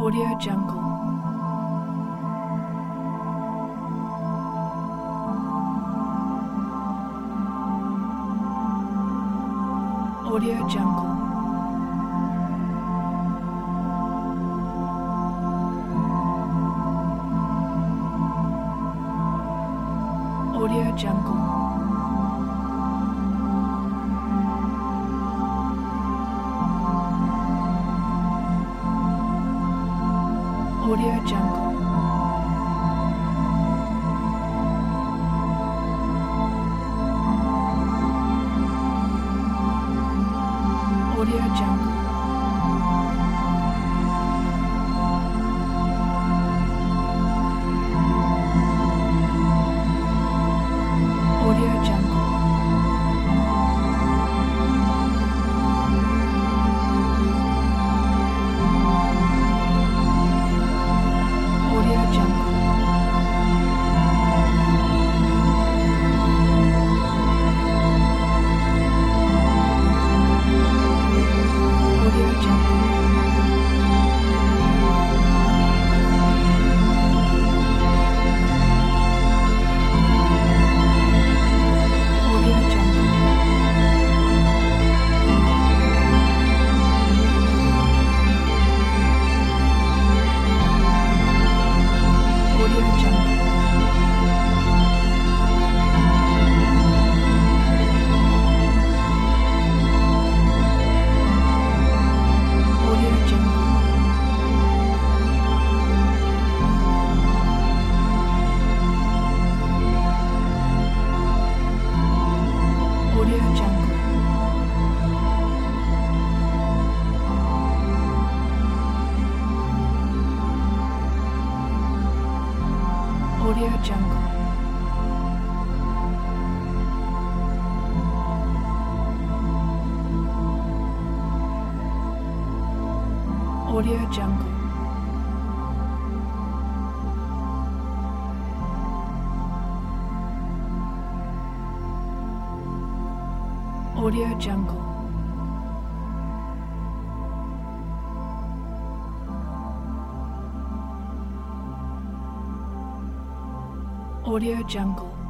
Audio Jungle. Audio Jungle. Audio Jungle. Audio Jungle. Audio Jungle. Audio Jungle. Audio Jungle. Audio Jungle. Audio Jungle. Audio Jungle. Audio Jungle. Audio Jungle. Audio Jungle. Audio Jungle. Audio Jungle. Audio Jungle.